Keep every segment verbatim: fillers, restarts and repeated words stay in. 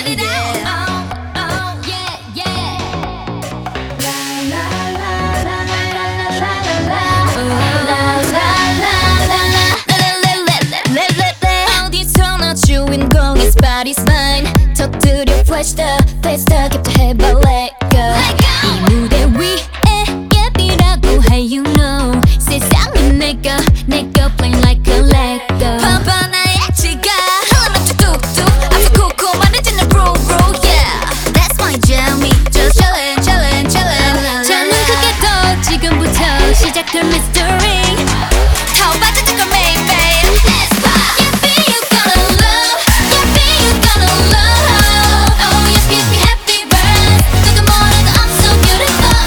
let it out. Oh, oh, yeah, yeah. La la la la la la la la la la la la la. 어디서나 주인공이 Body's mine. 터뜨려 flash the face the capture let go. 이 무대 위에 예비라고 해 you know. 세상은 내가 내가 playing like a Lego. 봐봐 나의 지가 흘러만 뚝뚝뚝 앞서 코코만해지는 rule rule yeah. That's my jammy. Just chillin' chillin' chillin'. 저는 크게 더 지금부터 시작될 mystery. 더 빠져들 걸 매일 매일. Let's pop. Yeah, be you gonna love. Yeah, be you gonna love. Oh yes, give me happy birth. 누가 뭐래도 I'm so beautiful.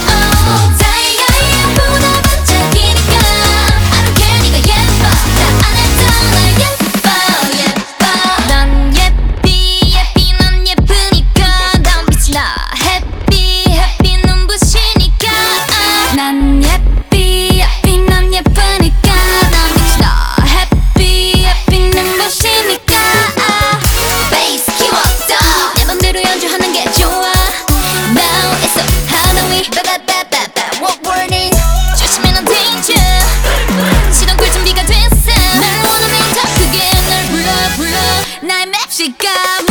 다이아보다 반짝이니까 I don't care 네가 예뻐. 다 안 해도 나 예뻐 예뻐. 넌 예삐 예삐 넌 예쁘니까 넌 빛이 나. Happy happy 눈부시니까 난 예삐 예삐 넌 예쁘니까 넌 빛이 나. Happy happy 눈부시니까 Bass 키웠어 내 맘대로 연주하는 게 좋아. Now it's so Halloween 바바바바바 what warning 조심해 넌 danger. 시동 걸 준비가 됐어. 날 원하면 더 크게 날 불러 불러 나의 맵시감.